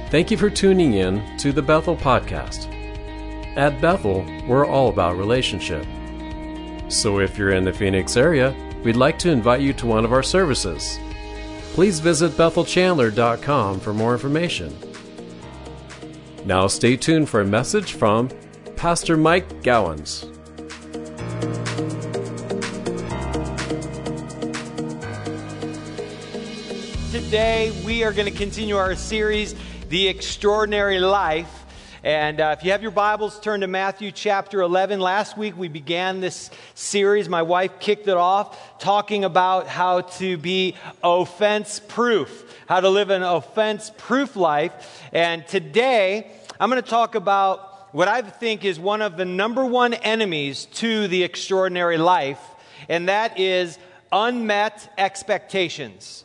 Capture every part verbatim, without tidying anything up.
Thank you for tuning in to the Bethel Podcast. At Bethel, we're all about relationship. So if you're in the Phoenix area, we'd like to invite you to one of our services. Please visit bethel chandler dot com for more information. Now stay tuned for a message from Pastor Mike Gowans. Today we are going to continue our series, The Extraordinary Life. And uh, if you have your Bibles, turn to Matthew chapter eleven. Last week we began this series. My wife kicked it off talking about how to be offense-proof, how to live an offense-proof life. And today I'm going to talk about what I think is one of the number one enemies to the extraordinary life, and that is unmet expectations.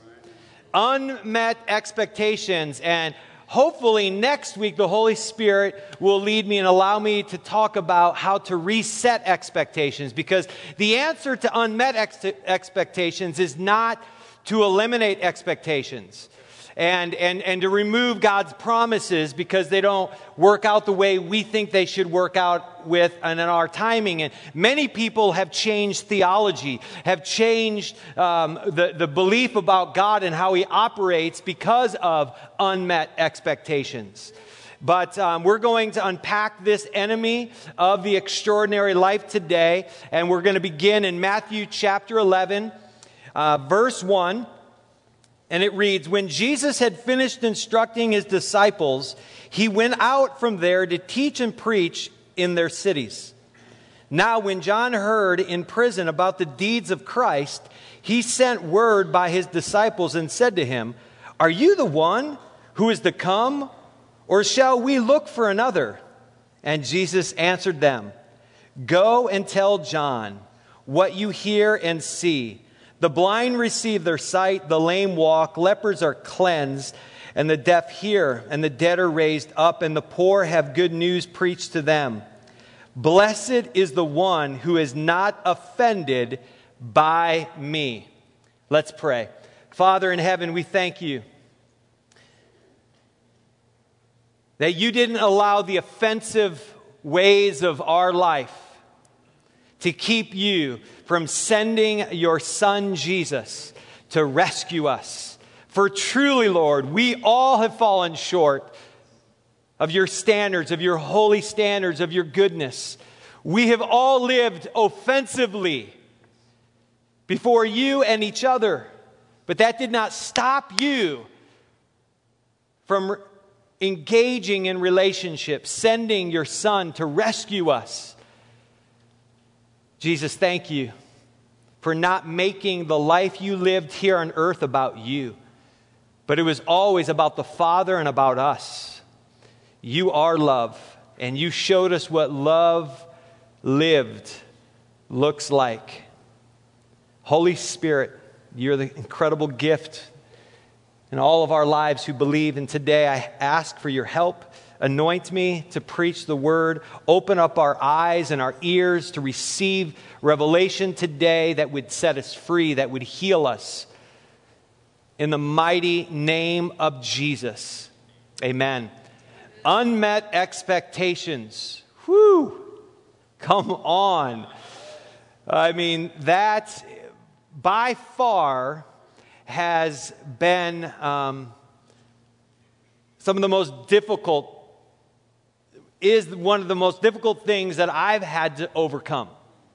Unmet expectations. And hopefully next week the Holy Spirit will lead me and allow me to talk about how to reset expectations, because the answer to unmet ex- expectations is not to eliminate expectations and, and, and to remove God's promises because they don't work out the way we think they should work out with and in our timing. And many people have changed theology, have changed um, the, the belief about God and how He operates because of unmet expectations. But um, we're going to unpack this enemy of the extraordinary life today, and we're going to begin in Matthew chapter eleven, uh, verse one. And it reads, "When Jesus had finished instructing His disciples, He went out from there to teach and preach in their cities. Now when John heard in prison about the deeds of Christ, he sent word by his disciples and said to him, 'Are you the one who is to come, or shall we look for another?' And Jesus answered them, 'Go and tell John what you hear and see. The blind receive their sight, the lame walk, lepers are cleansed, and the deaf hear, and the dead are raised up, and the poor have good news preached to them. Blessed is the one who is not offended by me.'" Let's pray. Father in heaven, we thank you that you didn't allow the offensive ways of our life to keep you from sending your Son Jesus to rescue us. For truly, Lord, we all have fallen short of your standards, of your holy standards, of your goodness. We have all lived offensively before you and each other, but that did not stop you from engaging in relationships, sending your Son to rescue us. Jesus, thank you for not making the life you lived here on earth about you, but it was always about the Father and about us. You are love, and you showed us what love lived looks like. Holy Spirit, you're the incredible gift in all of our lives who believe, and today I ask for your help. Anoint me to preach the word. Open up our eyes and our ears to receive revelation today that would set us free, that would heal us. In the mighty name of Jesus. Amen. Unmet expectations. Whew. Come on. I mean, that by far has been um, some of the most difficult is one of the most difficult things that I've had to overcome.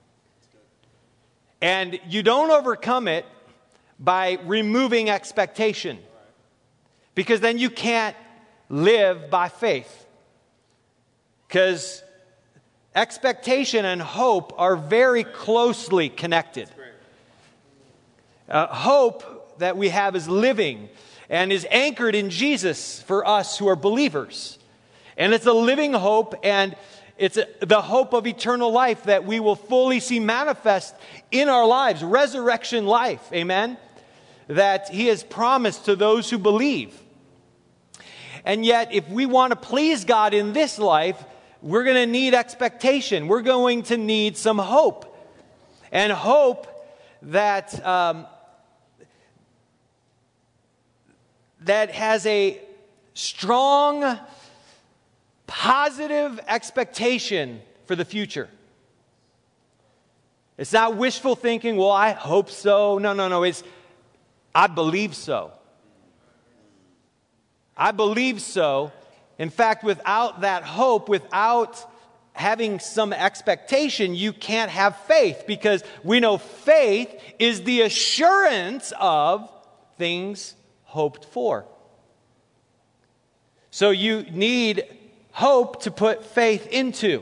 And you don't overcome it by removing expectation, because then you can't live by faith. Because expectation and hope are very closely connected. Uh, hope that we have is living and is anchored in Jesus for us who are believers. And it's a living hope, and it's a, the hope of eternal life that we will fully see manifest in our lives. Resurrection life, amen? That He has promised to those who believe. And yet, if we want to please God in this life, we're going to need expectation. We're going to need some hope. And hope that um, that has a strong, positive expectation for the future. It's not wishful thinking, well, I hope so. No, no, no. It's, I believe so. I believe so. In fact, without that hope, without having some expectation, you can't have faith, because we know faith is the assurance of things hoped for. So you need hope to put faith into.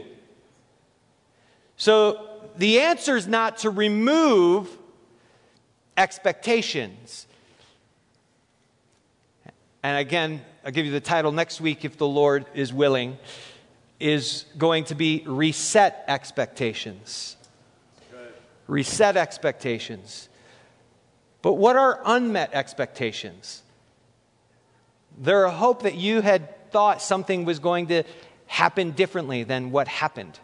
So the answer is not to remove expectations. And again, I'll give you the title next week, if the Lord is willing, is going to be Reset Expectations. Good. Reset expectations. But what are unmet expectations? They're a hope that you had thought something was going to happen differently than what happened.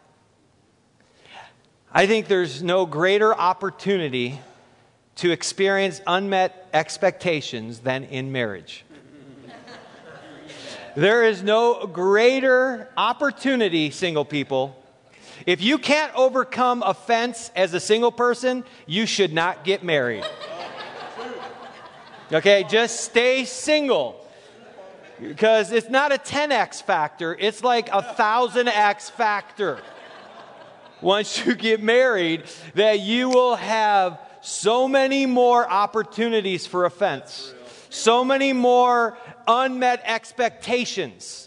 I think there's no greater opportunity to experience unmet expectations than in marriage. There is no greater opportunity, single people. If you can't overcome offense as a single person, you should not get married. Okay, just stay single. Because it's not a ten x factor, it's like a one thousand x factor. Once you get married, that you will have so many more opportunities for offense. So many more unmet expectations.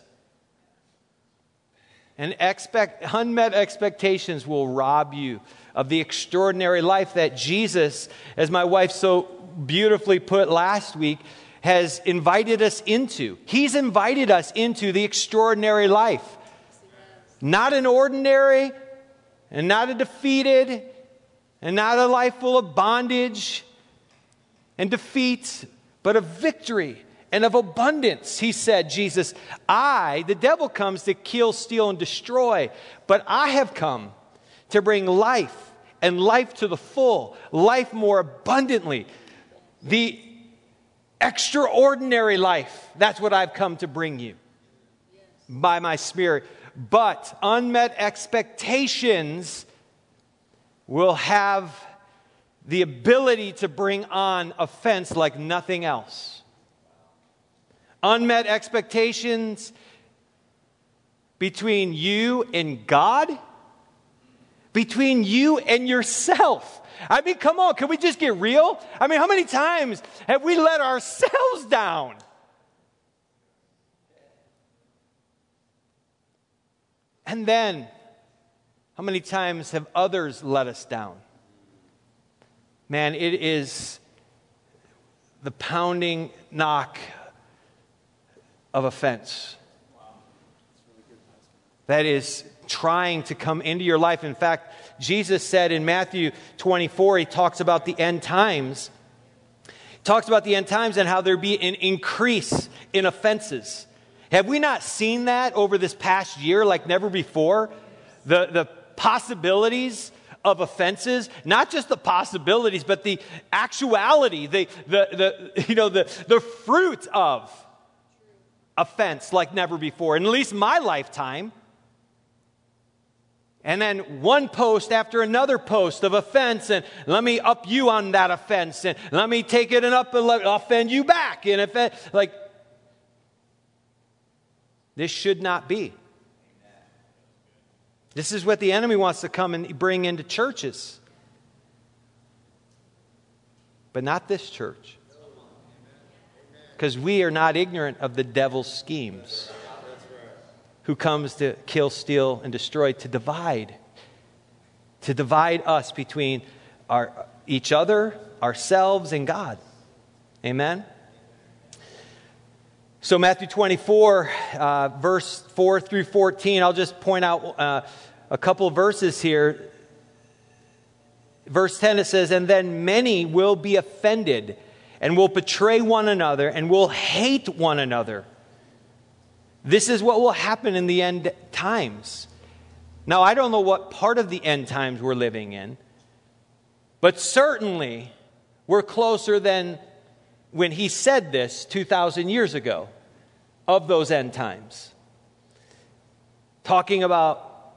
And expect, unmet expectations will rob you of the extraordinary life that Jesus, as my wife so beautifully put last week, has invited us into. He's invited us into the extraordinary life. Not an ordinary, and not a defeated, and not a life full of bondage and defeat, but of victory and of abundance. He said, Jesus, I, the devil comes to kill, steal, and destroy, but I have come to bring life, and life to the full, life more abundantly. The extraordinary life, that's what I've come to bring you by my Spirit. But unmet expectations will have the ability to bring on offense like nothing else. Unmet expectations between you and God, between you and yourself. I mean, come on, can we just get real? I mean, how many times have we let ourselves down? And then, how many times have others let us down? Man, it is the pounding knock of offense that is trying to come into your life. In fact, Jesus said in Matthew twenty-four, he talks about the end times. He talks about the end times and how there be an increase in offenses. Have we not seen that over this past year like never before? The, the possibilities of offenses, not just the possibilities, but the actuality, the, the, the, you know, the, the fruit of offense like never before, in at least my lifetime. And then one post after another post of offense, and let me up you on that offense, and let me take it and up and let, offend you back. And offend, like, this should not be. This is what the enemy wants to come and bring into churches. But not this church. Because we are not ignorant of the devil's schemes. Who comes to kill, steal, and destroy, to divide. To divide us between our, each other, ourselves, and God. Amen? So Matthew twenty-four, uh, verse four through fourteen, I'll just point out uh, a couple of verses here. Verse ten, it says, "And then many will be offended, and will betray one another, and will hate one another." This is what will happen in the end times. Now, I don't know what part of the end times we're living in, but certainly we're closer than when he said this two thousand years ago. of those end times. Talking about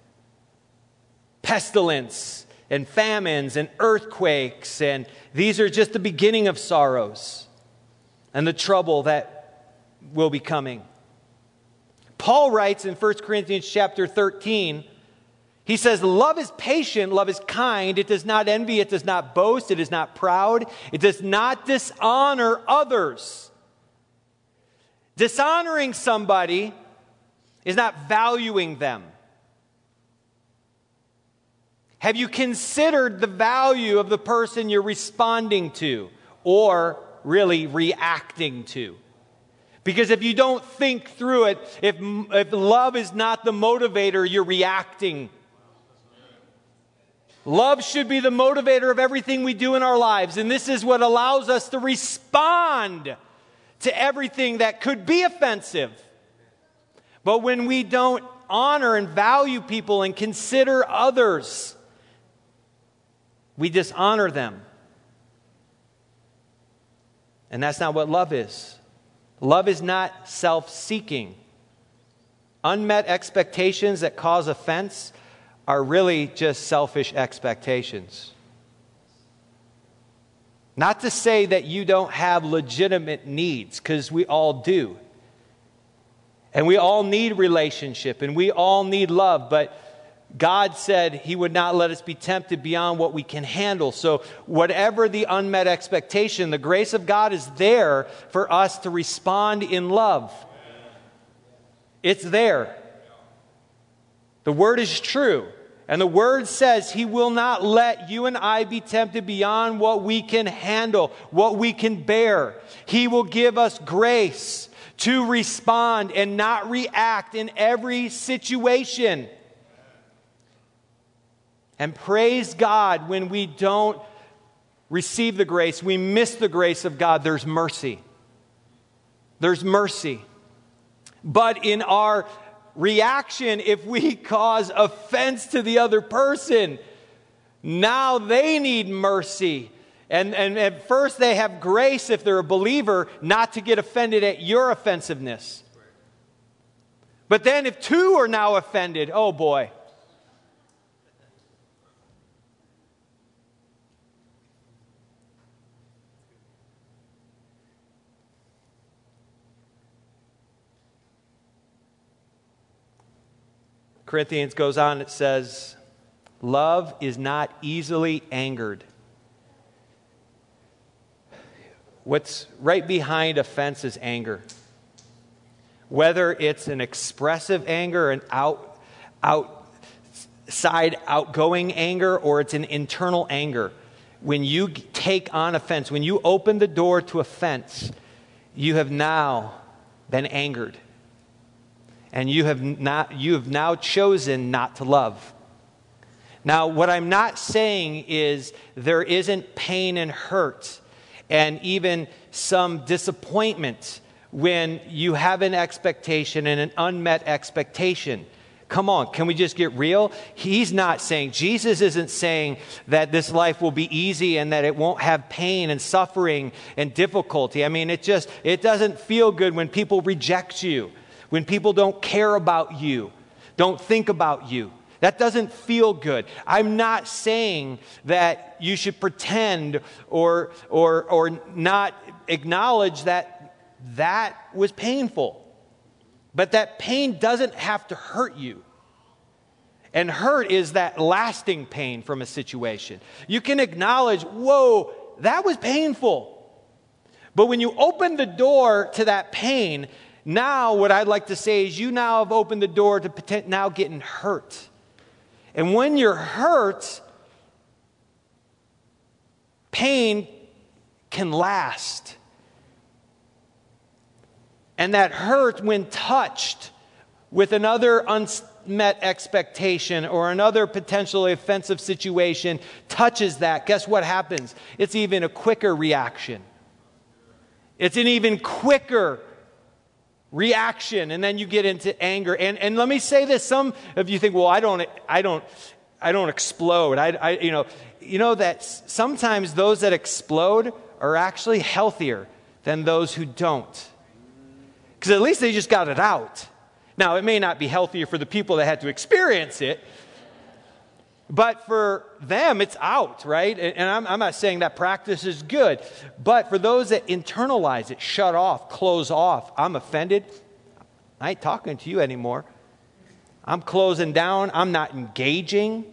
pestilence and famines and earthquakes, and these are just the beginning of sorrows and the trouble that will be coming. Paul writes in First Corinthians chapter thirteen, he says, love is patient, love is kind, it does not envy, it does not boast, it is not proud, it does not dishonor others. Dishonoring somebody is not valuing them. Have you considered the value of the person you're responding to, or really reacting to? Because if you don't think through it, if, if love is not the motivator, you're reacting. Love should be the motivator of everything we do in our lives. And this is what allows us to respond to everything that could be offensive. But when we don't honor and value people and consider others, we dishonor them. And that's not what love is. Love is not self-seeking. Unmet expectations that cause offense are really just selfish expectations. Not to say that you don't have legitimate needs, because we all do. And we all need relationship, and we all need love, but God said He would not let us be tempted beyond what we can handle. So whatever the unmet expectation, the grace of God is there for us to respond in love. It's there. The Word is true. And the Word says He will not let you and I be tempted beyond what we can handle, what we can bear. He will give us grace to respond and not react in every situation. And praise God, when we don't receive the grace, we miss the grace of God, there's mercy. There's mercy. But in our reaction, if we cause offense to the other person, now they need mercy. And, and at first they have grace, if they're a believer, not to get offended at your offensiveness. But then if two are now offended, oh boy. Corinthians goes on, it says, love is not easily angered. What's right behind offense is anger. Whether it's an expressive anger, an out, outside, outgoing anger, or it's an internal anger. When you take on offense, when you open the door to offense, you have now been angered. And you have not, you have now chosen not to love. Now, what I'm not saying is there isn't pain and hurt and even some disappointment when you have an expectation and an unmet expectation. Come on, can we just get real? He's not saying, Jesus isn't saying that this life will be easy and that it won't have pain and suffering and difficulty. I mean, it just, it doesn't feel good when people reject you. When people don't care about you, don't think about you. That doesn't feel good. I'm not saying that you should pretend or, or, or not acknowledge that that was painful. But that pain doesn't have to hurt you. And hurt is that lasting pain from a situation. You can acknowledge, whoa, that was painful. But when you open the door to that pain, now, what I'd like to say is you now have opened the door to potent- now getting hurt. And when you're hurt, pain can last. And that hurt, when touched with another unmet expectation or another potentially offensive situation, touches that. Guess what happens? It's even a quicker reaction. It's an even quicker reaction, and then you get into anger. And and let me say this: some of you think, well, I don't, I don't, I don't explode. I, I, you know, you know that sometimes those that explode are actually healthier than those who don't. Because at least they just got it out. Now, it may not be healthier for the people that had to experience it, but for them, it's out, right? And I'm, I'm not saying that practice is good, but for those that internalize it, shut off, close off, I'm offended, I ain't talking to you anymore. I'm closing down, I'm not engaging.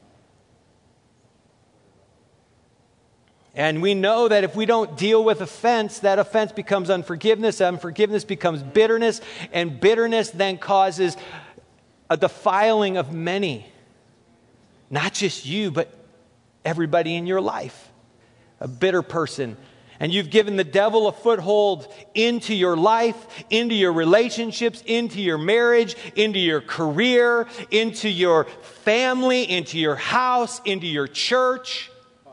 And we know that if we don't deal with offense, that offense becomes unforgiveness, unforgiveness becomes bitterness, and bitterness then causes a defiling of many. Not just you, but everybody in your life. A bitter person. And you've given the devil a foothold into your life, into your relationships, into your marriage, into your career, into your family, into your house, into your church.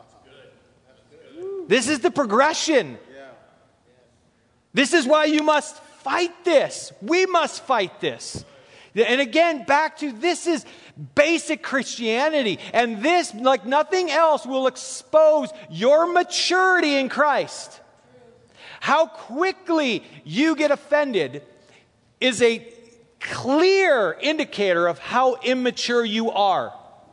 This is the progression. This is why you must fight this. We must fight this. And again, back to this is basic Christianity. And this, like nothing else, will expose your maturity in Christ. How quickly you get offended is a clear indicator of how immature you are.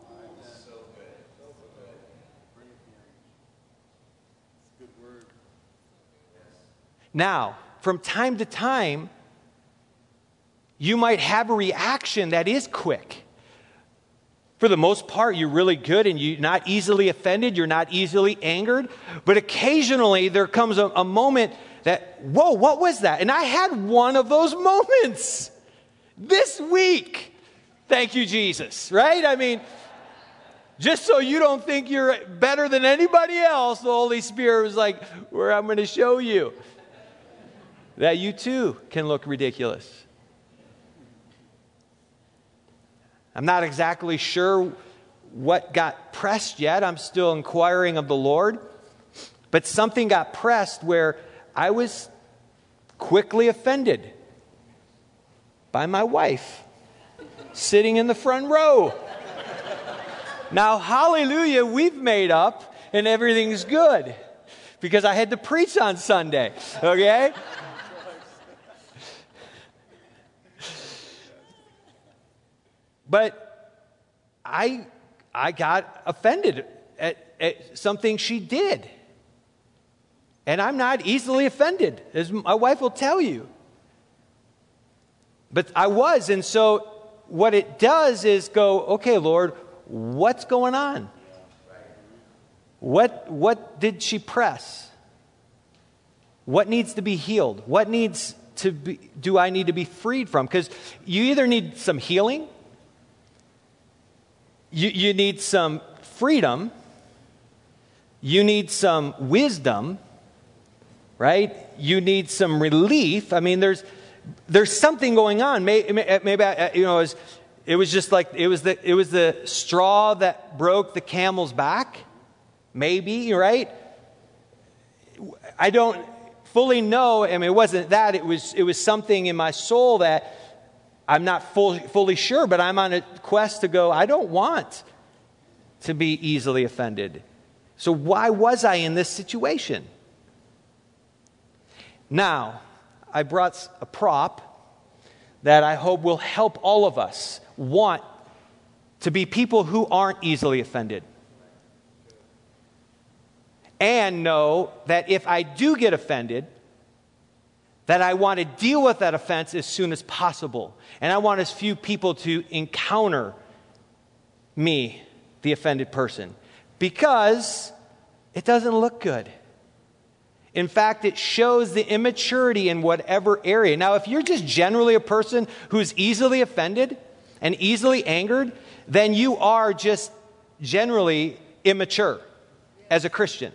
Now, from time to time, you might have a reaction that is quick. For the most part, you're really good and you're not easily offended, you're not easily angered. But occasionally there comes a, a moment that, whoa, what was that? And I had one of those moments this week. Thank you, Jesus, right? I mean, just so you don't think you're better than anybody else, the Holy Spirit was like, where I'm going to show you that you too can look ridiculous. I'm not exactly sure what got pressed yet. I'm still inquiring of the Lord. But something got pressed where I was quickly offended by my wife sitting in the front row. Now, hallelujah, we've made up and everything's good because I had to preach on Sunday, okay? But I I got offended at, at something she did. And I'm not easily offended, as my wife will tell you. But I was, and so what it does is go, okay, Lord, what's going on? What what did she press? What needs to be healed? What needs to be, do I need to be freed from? Because you either need some healing, You, you need some freedom. You need some wisdom, right? You need some relief. I mean, there's there's something going on. Maybe, maybe I, you know, it was, it was just like it was the it was the straw that broke the camel's back. Maybe, right? I don't fully know. I mean, it wasn't that. It was it was something in my soul that I'm not full, fully sure, but I'm on a quest to go, I don't want to be easily offended. So why was I in this situation? Now, I brought a prop that I hope will help all of us want to be people who aren't easily offended. And know that if I do get offended, that I want to deal with that offense as soon as possible. And I want as few people to encounter me, the offended person, because it doesn't look good. In fact, it shows the immaturity in whatever area. Now, if you're just generally a person who's easily offended and easily angered, then you are just generally immature as a Christian.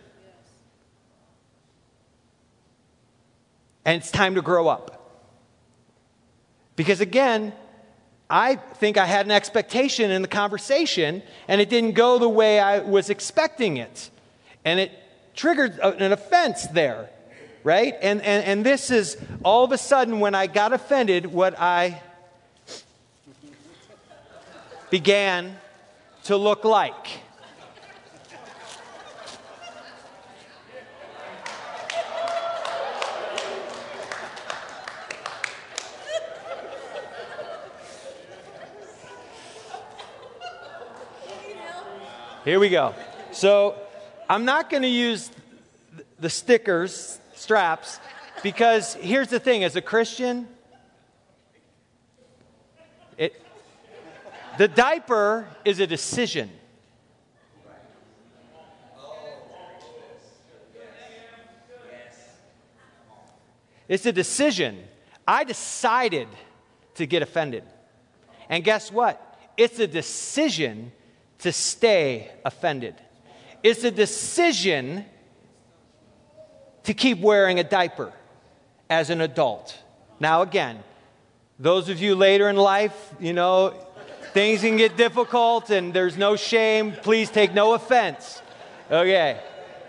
And it's time to grow up. Because again, I think I had an expectation in the conversation, and it didn't go the way I was expecting it. And it triggered an offense there, right? And, and, and this is, all of a sudden, when I got offended, what I began to look like. Here we go. So I'm not going to use the stickers, straps, because here's the thing. As a Christian, it, the diaper is a decision. It's a decision. I decided to get offended. And guess what? It's a decision to stay offended. It's a decision to keep wearing a diaper as an adult. Now, again, those of you later in life, you know, things can get difficult and there's no shame. Please take no offense. Okay.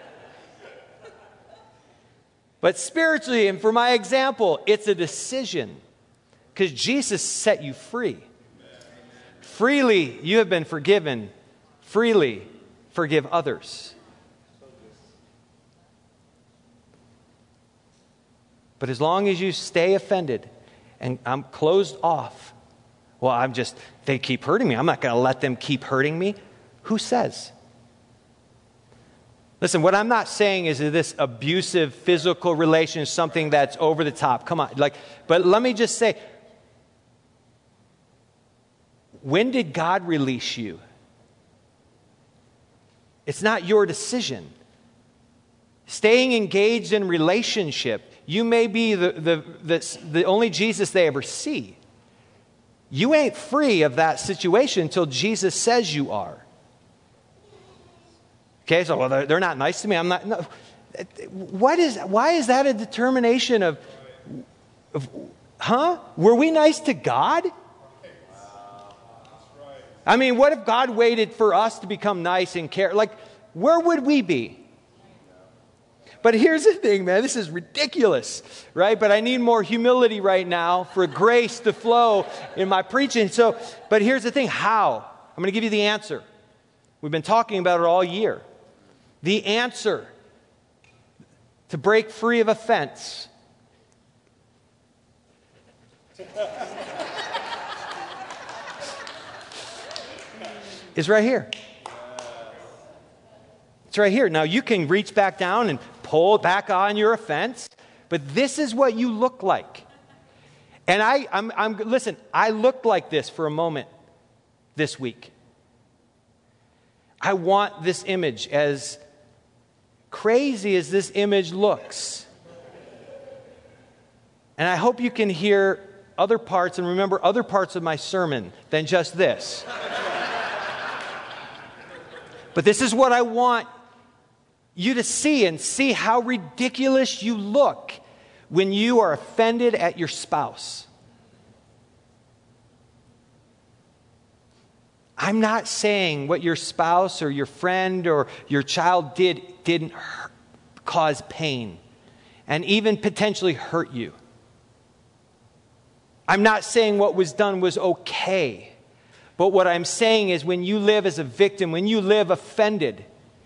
But spiritually, and for my example, it's a decision because Jesus set you free. Freely you have been forgiven. Freely forgive others. But as long as you stay offended and I'm closed off, well, I'm just, they keep hurting me. I'm not going to let them keep hurting me. Who says? Listen, what I'm not saying is that this abusive physical relation is something that's over the top. Come on. Like, but let me just say, when did God release you? It's not your decision. Staying engaged in relationship, you may be the, the, the, the only Jesus they ever see. You ain't free of that situation until Jesus says you are. Okay, so well, they're, they're not nice to me. I'm not. No. What is? Why is that a determination of, of? Huh? Were we nice to God? I mean, what if God waited for us to become nice and care? Like, where would we be? But here's the thing, man. This is ridiculous, right? But I need more humility right now for grace to flow in my preaching. So, but here's the thing. How? I'm going to give you the answer. We've been talking about it all year. The answer to break free of offense is right here. It's right here. Now, you can reach back down and pull back on your offense, but this is what you look like. And I, I'm, I'm, listen, I looked like this for a moment this week. I want this image, as crazy as this image looks. And I hope you can hear other parts and remember other parts of my sermon than just this. But this is what I want you to see, and see how ridiculous you look when you are offended at your spouse. I'm not saying what your spouse or your friend or your child did didn't hurt, cause pain and even potentially hurt you. I'm not saying what was done was okay. But what I'm saying is when you live as a victim, when you live offended,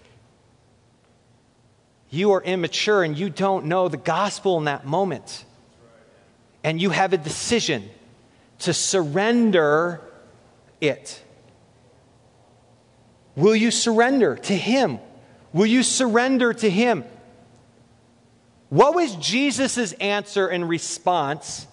you are immature and you don't know the gospel in that moment. And you have a decision to surrender it. Will you surrender to Him? Will you surrender to Him? What was Jesus' answer and response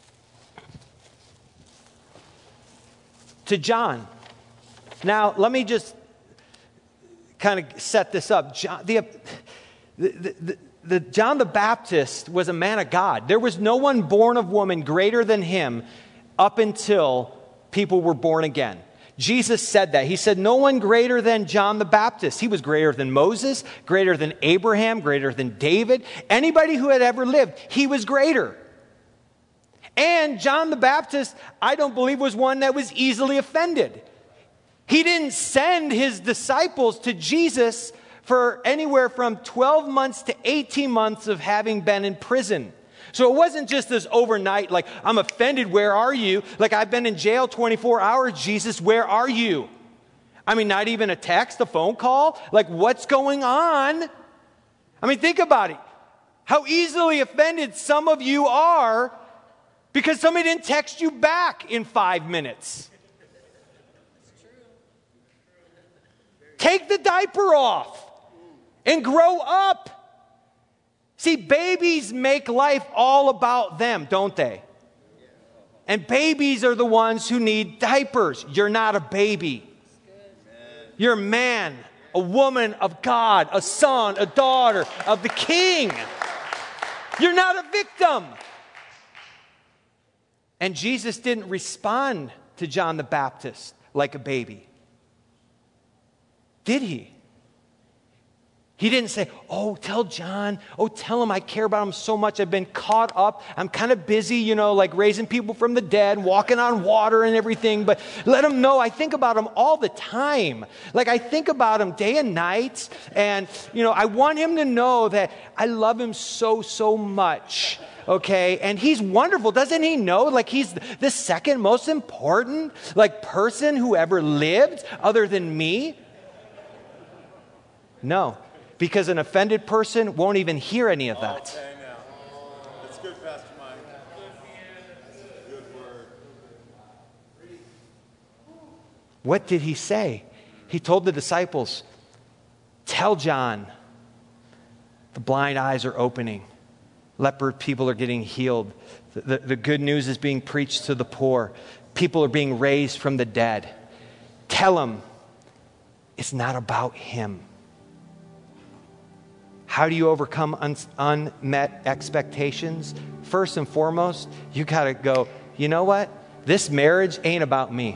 to John? Now, let me just kind of set this up. John, the, the, the, the, John the Baptist was a man of God. There was no one born of woman greater than him up until people were born again. Jesus said that. He said, no one greater than John the Baptist. He was greater than Moses, greater than Abraham, greater than David. Anybody who had ever lived, he was greater. And John the Baptist, I don't believe, was one that was easily offended. He didn't send his disciples to Jesus for anywhere from twelve months to eighteen months of having been in prison. So it wasn't just this overnight, like, I'm offended, where are you? Like, I've been in jail twenty-four hours, Jesus, where are you? I mean, not even a text, a phone call? Like, what's going on? I mean, think about it. How easily offended some of you are because somebody didn't text you back in five minutes. Take the diaper off and grow up. See, babies make life all about them, don't they? And babies are the ones who need diapers. You're not a baby. You're a man, a woman of God, a son, a daughter of the King. You're not a victim. And Jesus didn't respond to John the Baptist like a baby. Did he? He didn't say, oh, tell John, oh, tell him I care about him so much. I've been caught up. I'm kind of busy, you know, like raising people from the dead, walking on water and everything. But let him know I think about him all the time. Like I think about him day and night. And, you know, I want him to know that I love him so, so much. Okay, and he's wonderful. Doesn't he know? Like he's the second most important, like person who ever lived other than me? No. Because an offended person won't even hear any of that. Okay, now. That's good, Pastor Mike. Good word. What did he say? He told the disciples, tell John, the blind eyes are opening. Leper people are getting healed. The, the, the good news is being preached to the poor. People are being raised from the dead. Tell him it's not about him. How do you overcome un- unmet expectations? First and foremost, you got to go, you know what? This marriage ain't about me.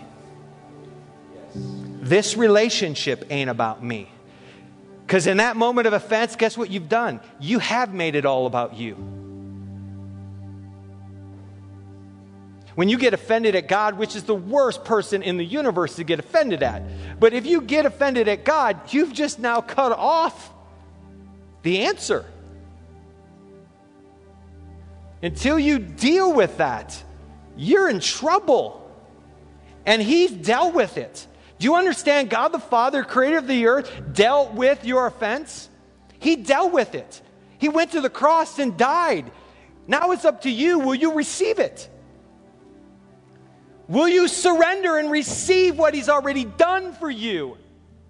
This relationship ain't about me. Because in that moment of offense, guess what you've done? You have made it all about you. When you get offended at God, which is the worst person in the universe to get offended at. But if you get offended at God, you've just now cut off the answer. Until you deal with that, you're in trouble. And he's dealt with it. Do you understand? God the Father, creator of the earth, dealt with your offense. He dealt with it. He went to the cross and died. Now it's up to you. Will you receive it? Will you surrender and receive what he's already done for you?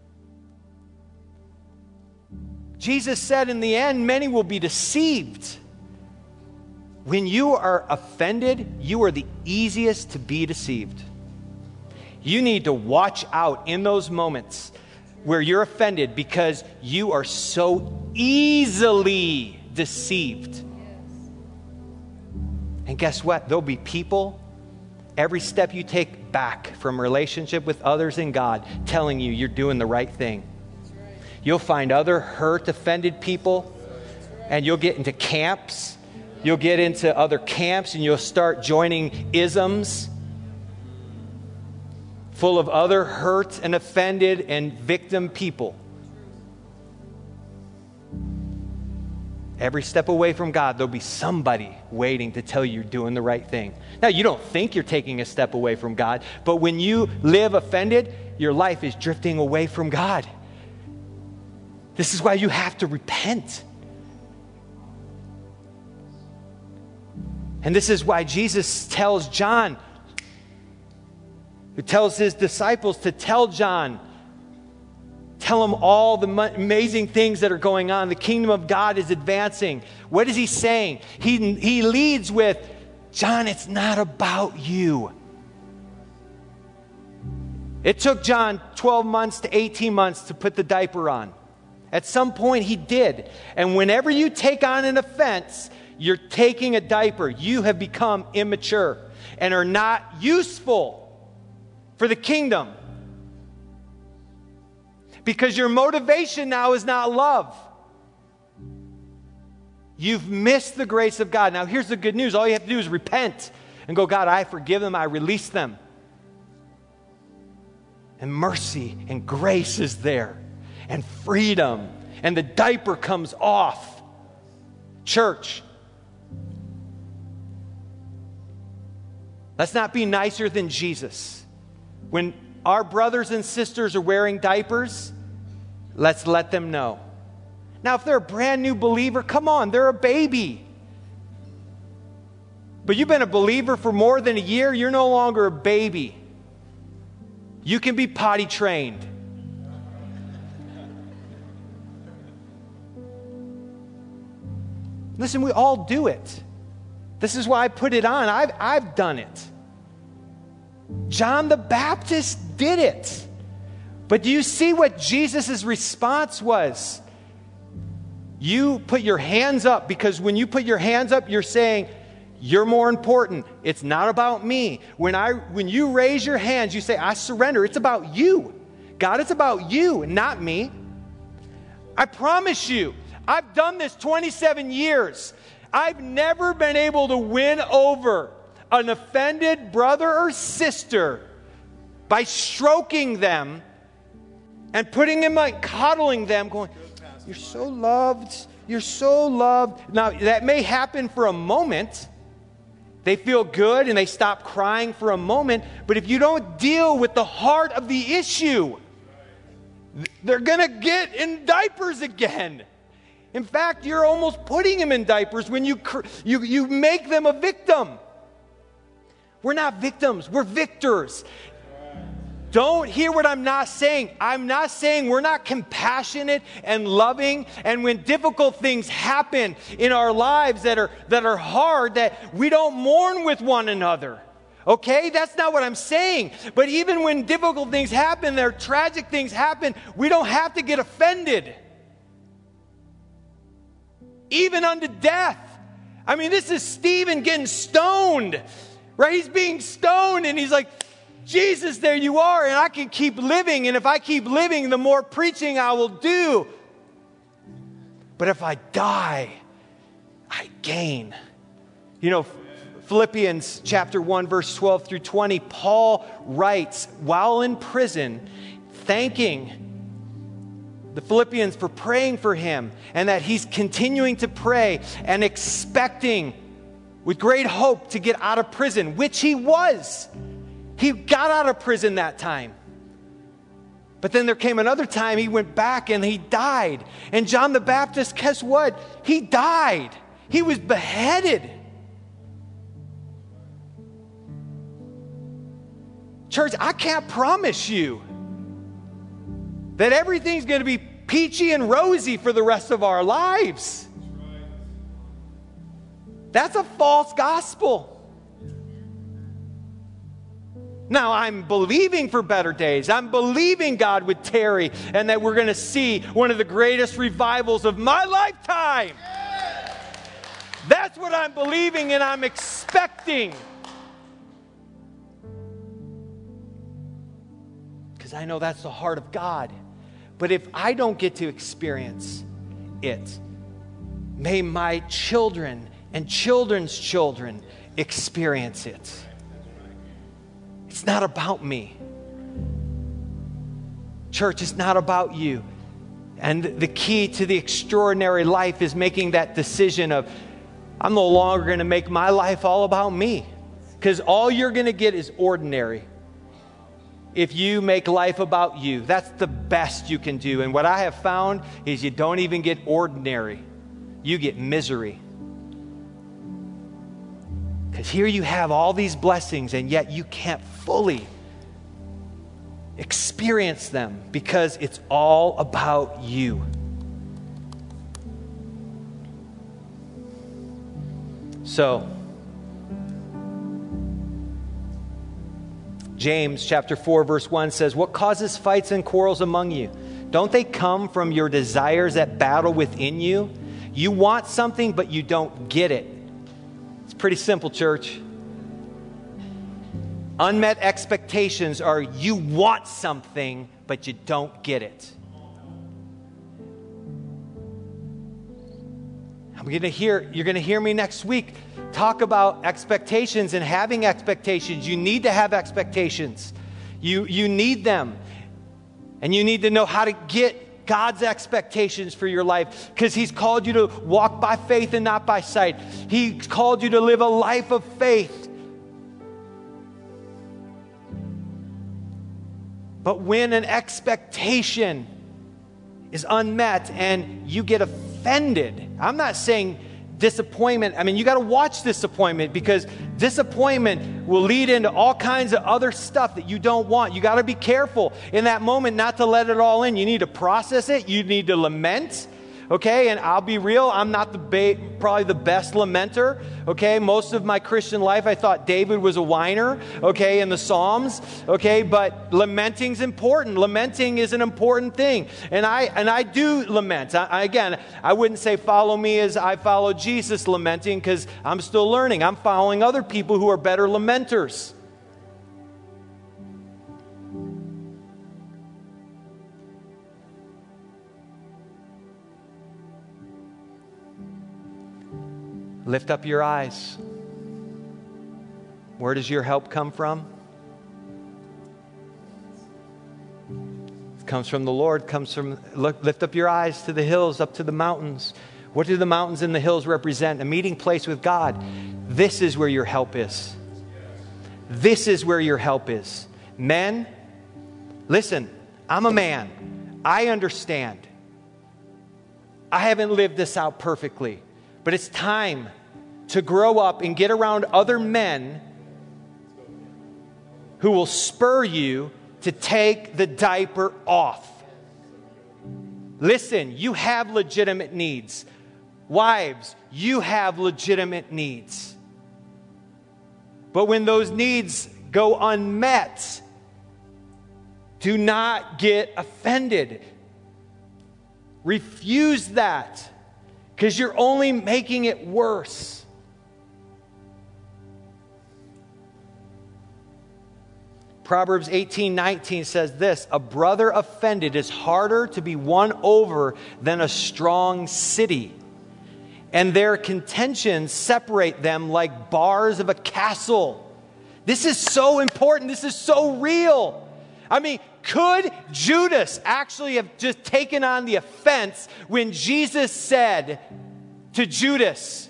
Jesus said in the end, many will be deceived. When you are offended, you are the easiest to be deceived. You need to watch out in those moments where you're offended because you are so easily deceived. And guess what? There'll be people, every step you take back from relationship with others and God, telling you you're doing the right thing. You'll find other hurt, offended people, and you'll get into camps. You'll get into other camps, and you'll start joining isms full of other hurt and offended and victim people. Every step away from God, there'll be somebody waiting to tell you you're doing the right thing. Now, you don't think you're taking a step away from God, but when you live offended, your life is drifting away from God. This is why you have to repent. And this is why Jesus tells John, who tells his disciples to tell John, tell him all the amazing things that are going on. The kingdom of God is advancing. What is he saying? He, he leads with, John, it's not about you. It took John twelve months to eighteen months to put the diaper on. At some point he did. And whenever you take on an offense, you're taking a diaper. You have become immature and are not useful for the kingdom. Because your motivation now is not love. You've missed the grace of God. Now here's the good news. All you have to do is repent and go, God, I forgive them. I release them. And mercy and grace is there. And freedom. And the diaper comes off. Church, let's not be nicer than Jesus. When our brothers and sisters are wearing diapers, let's let them know. Now, if they're a brand new believer, come on, they're a baby. But you've been a believer for more than a year, you're no longer a baby. You can be potty trained. Listen, we all do it. This is why I put it on. I've, I've done it. John the Baptist did it. But do you see what Jesus' response was? You put your hands up, because when you put your hands up, you're saying, you're more important. It's not about me. When I, when you raise your hands, you say, I surrender. It's about you. God, it's about you, not me. I promise you, I've done this twenty-seven years. I've never been able to win over an offended brother or sister by stroking them and putting them, like cuddling them, going, you're so loved, you're so loved. Now, that may happen for a moment. They feel good and they stop crying for a moment. But if you don't deal with the heart of the issue, they're going to get in diapers again. In fact, you're almost putting them in diapers when you, you, you make them a victim. We're not victims. We're victors. Don't hear what I'm not saying. I'm not saying we're not compassionate and loving, and when difficult things happen in our lives that are, that are hard, that we don't mourn with one another. Okay? That's not what I'm saying. But even when difficult things happen, there tragic things happen, we don't have to get offended. Even unto death. I mean, this is Stephen getting stoned. Right? He's being stoned and he's like, Jesus, there you are, and I can keep living, and if I keep living, the more preaching I will do. But if I die, I gain. You know, Philippians chapter one, verse twelve through twenty, Paul writes, while in prison, thanking the Philippians for praying for him, and that he's continuing to pray and expecting with great hope to get out of prison, which he was. He got out of prison that time. But then there came another time he went back and he died. And John the Baptist, guess what? He died. He was beheaded. Church, I can't promise you that everything's going to be peachy and rosy for the rest of our lives. That's a false gospel. Now, I'm believing for better days. I'm believing God would tarry and that we're going to see one of the greatest revivals of my lifetime. That's what I'm believing and I'm expecting. Because I know that's the heart of God. But if I don't get to experience it, may my children and children's children experience it. It's not about me. Church, it's not about you. And the key to the extraordinary life is making that decision of, I'm no longer going to make my life all about me. Because all you're going to get is ordinary. If you make life about you, that's the best you can do. And what I have found is you don't even get ordinary. You get misery. Because here you have all these blessings, and yet you can't fully experience them because it's all about you. So, James chapter four, verse one says, what causes fights and quarrels among you? Don't they come from your desires that battle within you? You want something, but you don't get it. Pretty simple, church. Unmet expectations are you want something, but you don't get it. I'm going to hear, you're going to hear me next week talk about expectations and having expectations. You need to have expectations. You, you need them. And you need to know how to get God's expectations for your life, because He's called you to walk by faith and not by sight. He's called you to live a life of faith. But when an expectation is unmet and you get offended, I'm not saying disappointment. I mean, you got to watch disappointment, because disappointment will lead into all kinds of other stuff that you don't want. You got to be careful in that moment not to let it all in. You need to process it. You need to lament. okay? And I'll be real, I'm not the ba- probably the best lamenter, okay? Most of my Christian life, I thought David was a whiner, okay, in the Psalms, okay? But lamenting's important. Lamenting is an important thing. And I and I do lament. I, I, again, I wouldn't say follow me as I follow Jesus lamenting, because I'm still learning. I'm following other people who are better lamenters. Lift up your eyes. Where does your help come from? It comes from the Lord. Comes from look, lift up your eyes to the hills, up to the mountains. What do the mountains and the hills represent? A meeting place with God. This is where your help is. This is where your help is. Men, listen, I'm a man. I understand. I haven't lived this out perfectly. But it's time to grow up and get around other men who will spur you to take the diaper off. Listen, you have legitimate needs. Wives, you have legitimate needs. But when those needs go unmet, do not get offended. Refuse that. Because you're only making it worse. Proverbs eighteen nineteen says this, a brother offended is harder to be won over than a strong city, and their contentions separate them like bars of a castle. This is so important. This is so real. I mean, could Judas actually have just taken on the offense when Jesus said to Judas,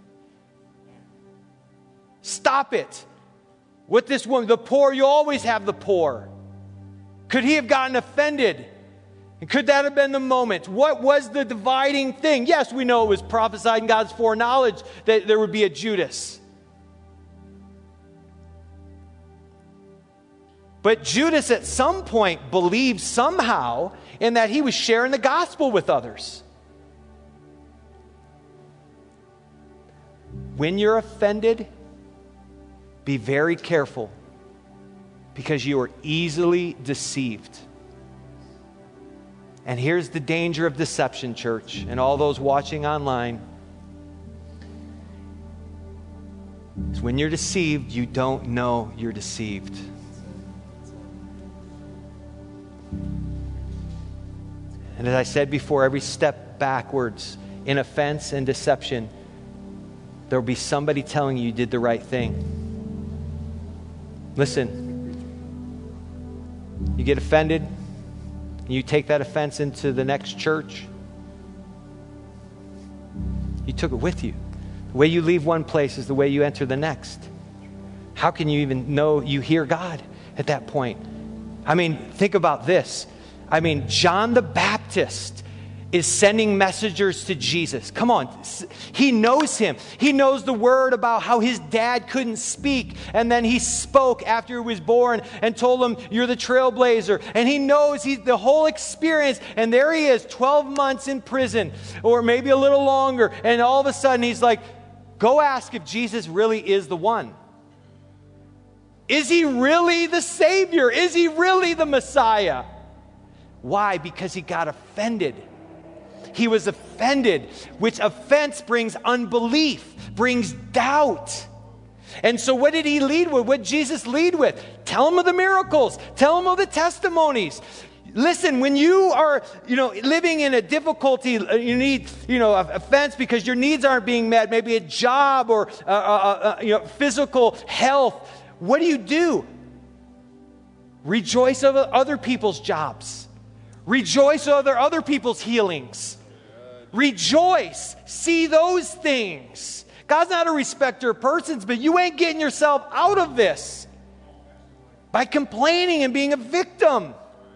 stop it. With this woman, the poor, you always have the poor. Could he have gotten offended? And could that have been the moment? What was the dividing thing? Yes, we know it was prophesied in God's foreknowledge that there would be a Judas. But Judas at some point believed somehow in that he was sharing the gospel with others. When you're offended, be very careful, because you are easily deceived. And here's the danger of deception, church, and all those watching online. Is when you're deceived, you don't know you're deceived. And as I said before, every step backwards in offense and deception, there will be somebody telling you you did the right thing. Listen, you get offended, and you take that offense into the next church. You took it with you. The way you leave one place is the way you enter the next. How can you even know you hear God at that point? I mean, think about this. I mean, John the Baptist is sending messengers to Jesus. Come on. He knows him. He knows the word about how his dad couldn't speak. And then he spoke after he was born and told him, you're the trailblazer. And he knows he's the whole experience. And there he is, twelve months in prison, or maybe a little longer. And all of a sudden he's like, go ask if Jesus really is the one. Is he really the Savior? Is he really the Messiah? Why? Because he got offended. He was offended, which offense brings unbelief, brings doubt. And so what did he lead with? What did Jesus lead with? Tell him of the miracles. Tell him of the testimonies. Listen, when you are, you know, living in a difficulty, you need, you know, offense because your needs aren't being met, maybe a job or, uh, uh, uh, you know, physical health. What do you do? Rejoice over other people's jobs. Rejoice over other people's healings. Rejoice. See those things. God's not a respecter of persons, but you ain't getting yourself out of this by complaining and being a victim.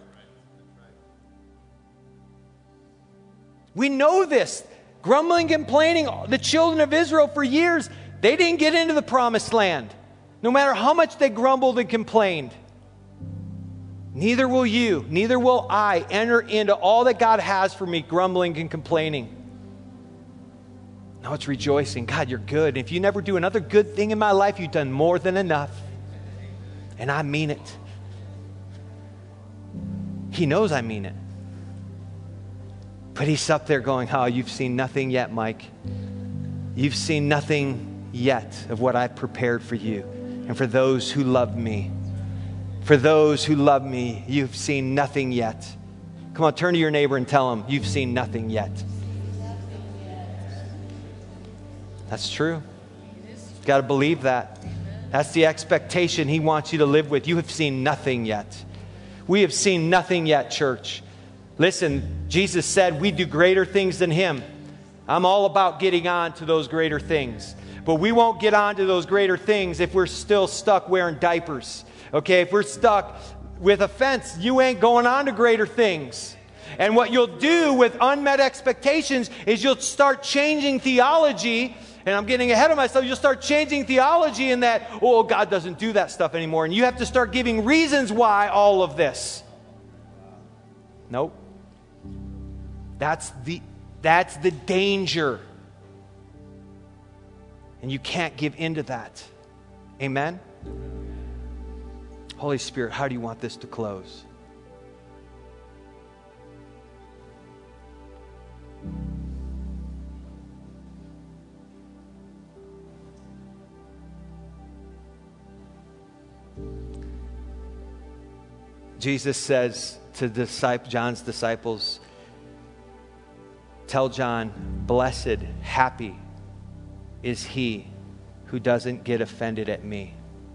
We know this. Grumbling, complaining, the children of Israel for years, they didn't get into the promised land. No matter how much they grumbled and complained. Neither will you, neither will I enter into all that God has for me, grumbling and complaining. No, it's rejoicing. God, you're good. If you never do another good thing in my life, you've done more than enough. And I mean it. He knows I mean it. But he's up there going, oh, you've seen nothing yet, Mike. You've seen nothing yet of what I've prepared for you and for those who love me. For those who love me, you've seen nothing yet. Come on, turn to your neighbor and tell him, you've seen nothing yet. That's true. You've got to believe that. That's the expectation he wants you to live with. You have seen nothing yet. We have seen nothing yet, church. Listen, Jesus said we do greater things than him. I'm all about getting on to those greater things. But we won't get on to those greater things if we're still stuck wearing diapers. Okay, if we're stuck with offense, you ain't going on to greater things. And what you'll do with unmet expectations is you'll start changing theology. And I'm getting ahead of myself. You'll start changing theology in that, oh, God doesn't do that stuff anymore. And you have to start giving reasons why all of this. Nope. That's the, that's the danger. And you can't give into that. Amen? Holy Spirit, how do you want this to close? Jesus says to disciple, John's disciples, tell John, blessed, happy is he who doesn't get offended at me.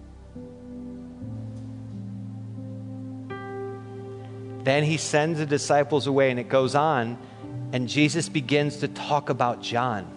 Then he sends the disciples away, and it goes on, and Jesus begins to talk about John.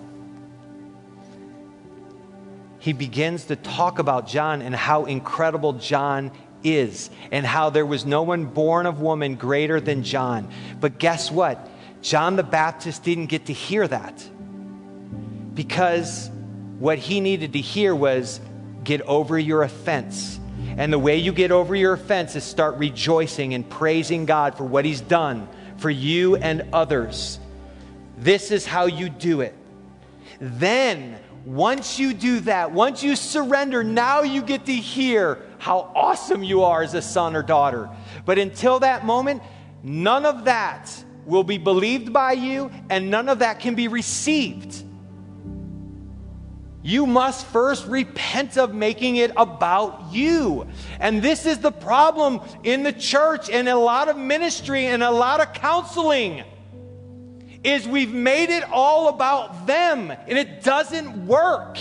He begins to talk about John and how incredible John is, and how there was no one born of woman greater than John. But guess what? John the Baptist didn't get to hear that, because what he needed to hear was, get over your offense. And the way you get over your offense is start rejoicing and praising God for what he's done for you and others. This is how you do it. Then, once you do that, once you surrender, now you get to hear how awesome you are as a son or daughter. But until that moment, none of that will be believed by you, and none of that can be received. You must first repent of making it about you. And this is the problem in the church and a lot of ministry and a lot of counseling, is we've made it all about them, and it doesn't work.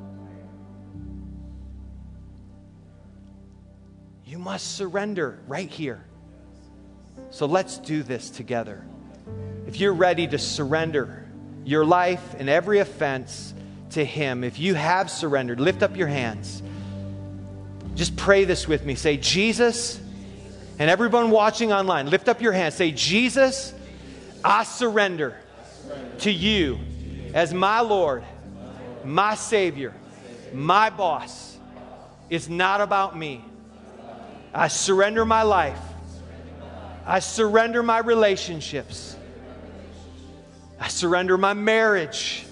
You must surrender right here. So let's do this together. If you're ready to surrender your life and every offense to him, if you have surrendered, lift up your hands. Just pray this with me. Say, Jesus, and everyone watching online, lift up your hands. Say, Jesus, I surrender to you as my Lord, my Savior, my boss. It's not about me. I surrender my life. I surrender my relationships. I surrender my marriage.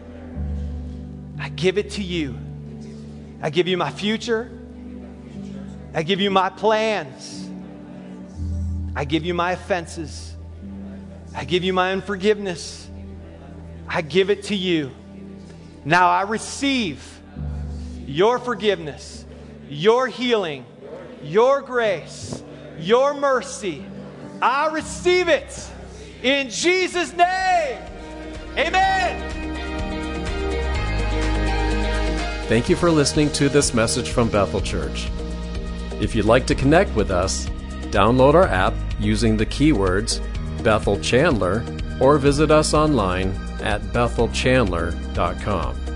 I give it to you. I give you my future. I give you my plans. I give you my offenses. I give you my unforgiveness. I give it to you. Now I receive your forgiveness, your healing, your grace, your mercy. I receive it in Jesus' name. Amen. Thank you for listening to this message from Bethel Church. If you'd like to connect with us, download our app using the keywords Bethel Chandler, or visit us online at bethel chandler dot com.